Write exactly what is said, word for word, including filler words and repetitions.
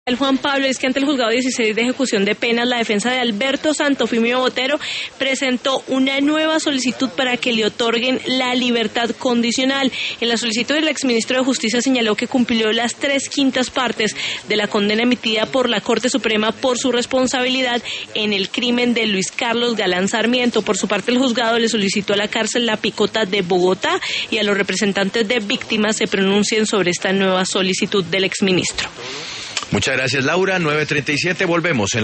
El Juan Pablo, es que ante el juzgado dieciséis de ejecución de penas, la defensa de Alberto Santofimio Botero presentó una nueva solicitud para que le otorguen la libertad condicional. En la solicitud, el exministro de Justicia señaló que cumplió las tres quintas partes de la condena emitida por la Corte Suprema por su responsabilidad en el crimen de Luis Carlos Galán Sarmiento. Por su parte, el juzgado le solicitó a la cárcel La Picota de Bogotá y a los representantes de víctimas se pronuncien sobre esta nueva solicitud del exministro. Muchas gracias, Laura. nueve treinta y siete, volvemos en